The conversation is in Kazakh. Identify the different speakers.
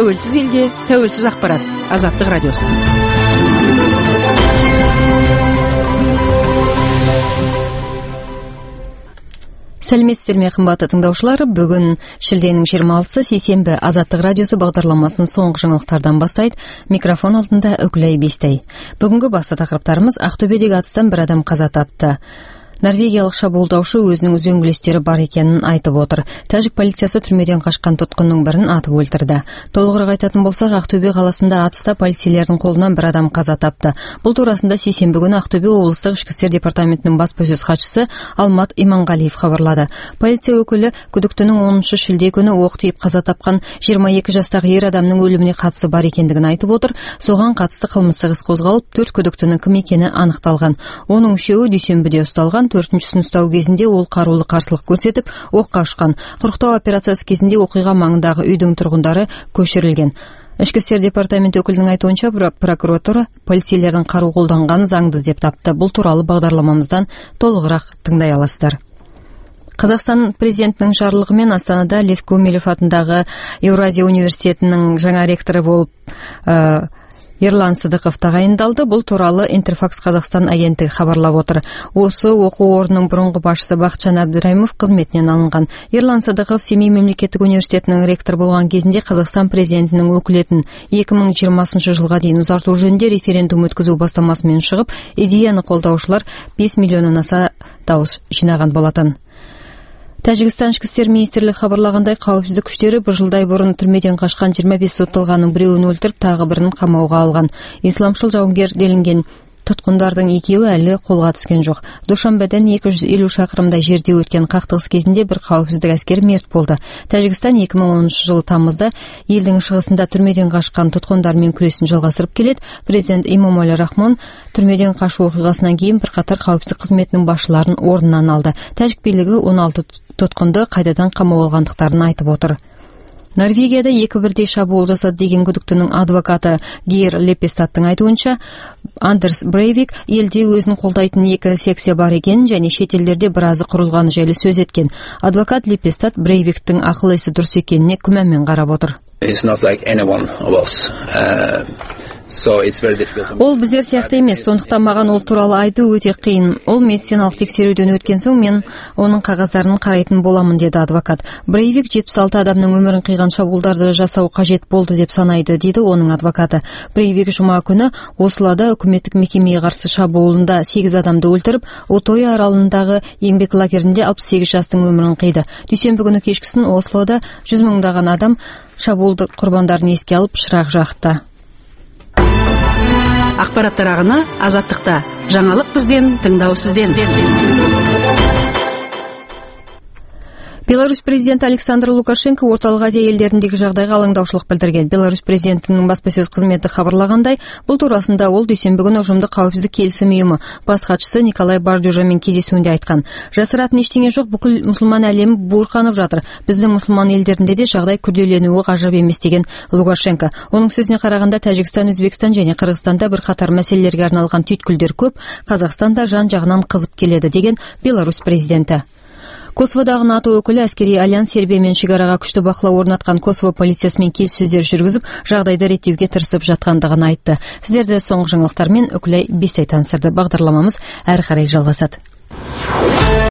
Speaker 1: тәуелсіз елге тәуелсіз ақпарат. Азаттық радиосы.
Speaker 2: Сәлеметсіздер ме, қымбатты тыңдаушылар. Бүгін шілденің 26-сы сейсенбі Азаттық радиосы бағдарламасын соңғы жаңалықтардан бастайды. Микрофон алдында Үкілай Бестай. Бүгінгі басты тақырыптарымыз: Ақтөбедегі атыстан бір адам қаза тапты. Норвегиялық шабуылдаушы өзінің үзеңгілестері бар екенін айтып отыр. Тәжік полициясы түрмеден қашқан тұтқынның бірін атып өлтірді. Толығырақ айтатын болсақ, Ақтөбе қаласында атыста полицейлердің қолынан бір адам қаза тапты. Бұл турасында сейсенбі күні Ақтөбе облыстық ішкі істер департаментінің баспасөз хатшысы Алмат Иманғалиев хабарлады. Полиция өкілі күдіктінің 10 шілде күні оқ тиіп қаза тапқан 22 жастағы ер адамның өліміне қатысы бар екендігін айтып отыр. Соған қатысты қылмыстық іс қозғалып, 4 күдіктінің кім екені анықталған. Оның 3-еуі дүйсенбіде ұсталған. 4-шісін ұстау кезінде ол қарулы қарсылық көрсетіп, оққа ұшқан. Құрықтау операциясы кезінде оқиға маңындағы үйдің тұрғындары көшірілген. Ішкі істер департаменті өкілінің айтуынша, прокуратура полицейлердің қару қолданғаны заңды деп тапты. Бұл туралы бағдарламамыздан толығырақ тыңдай аласыздар. Қазақстан президентінің жарлығымен Астанада Лев Гумилев атындағы Еуразия университетінің жаңа ректоры болып Ерлан Сыдықов тағайындалды. Бұл туралы Интерфакс Қазақстан агенттігі хабарлап отыр. Осы оқу орнының бұрынғы басшысы Бақытжан Әбдірайымов қызметінен алынған. Ерлан Сыдықов Семей мемлекеттік университетінің ректор болған кезінде Қазақстан президентінің өкілетін 2020 жылға дейін ұзарту жөнінде референдум өткізу бастамасымен шығып, идеяны қолдаушылар 5 миллионнан аса дауыс жинаған болатын. Тәжікстан ішкі істер министрлігі хабарлағандай, қауіпсіздік күштері бір жылдай бұрын түрмеден қашқан 25 сотталғанның біреуін өлтіріп, тағы бірін қамауға алған. Исламшыл жауынгер делінген тұтқындардың екеуі әлі қолға түскен жоқ. Душанбеден 250 шақырымдай жерде өткен қақтығыс кезінде бір қауіпсіздік әскері мерт болды. Тәжікстан 2010 жылы тамызда елдің шығысында түрмеден қашқан тұтқындармен күресін жалғастырып келеді. Президент Эмомали Рахмон түрмеден қашу оқиғасынан кейін бірқатар қауіпсіздік қызметінің басшыларын орнынан алды. Тәжік билігі 16 тұтқынды қайтадан қамауға алғандықтарын айтып отыр. Норвегияда 2 бірдей шабуыл жасады деген күдіктінің адвокаты Гейр Лепестаттың айтуынша, Андерс Брейвик елде өзін қолдайтын 2 секция бар екенін және шетелдерде біразы құрылғаны жайлы сөз еткен. Адвокат Лепестат Брейвиктің ақыл есі дұрыс екеніне күмәнмен қарап отыр. Ол біздер сияқты емес, сондықтан маған ол туралы айту өте қиын. Ол медициналық тексеруден өткен соң мен оның қағаздарын қарайтын боламын, деді адвокат. Брейвик 76 адамның өмірін қиған шабуылдарды жасау қажет болды деп санайды, дейді оның адвокаты. Брейвик жұма күні Ослода үкіметтік мекемеге қарсы шабуылында 8 адамды өлтіріп, Утоя аралындағы еңбек лагерінде 68 жастың өмірін қиды. Дүйсенбі күні кешкісін Ослода 100 мыңдаған адам шабуылды құрбандарын еске алып шырақ жақты.
Speaker 1: Ақпараттар ағыны Азаттықта. Жаңалық бізден, тыңдау сізден.
Speaker 2: Беларусь президенті Александр Лукашенко орталық Азия елдеріндегі жағдайға алаңдаушылық білдірген. Беларусь президентінің баспасөз қызметі хабарлағандай, бұл турасында ол дүйсенбі күні ұжымдық қауіпсіздік келісім ұйымы бас хатшысы Николай Бардюжамен кездесуінде айтқан. Жасыратын ештеңе жоқ, бүкіл мұсылман әлемі буырқанып жатыр. Біздің мұсылман елдерінде де жағдай күрделенуі ғажап емес, деген Лукашенко. Оның сөзіне қарағанда, Тәжікстан, Өзбекстан және Қырғызстанда бірқатар мәселелерге арналған түйткілдер көп, Қазақстанда жан-жағынан қызып келеді, деген Беларусь президенті. Косоводағы НАТО өкілі әскери альянс Сербиямен шекараға күшті бақылау орнатқан Косово полициясымен келіссөздер жүргізіп, жағдайды реттеуге тырысып жатқандығын айтты. Сіздерді соңғы жаңалықтармен Үкілай Бестай таныстырды. Бағдарламамыз әрі қарай жалғасады.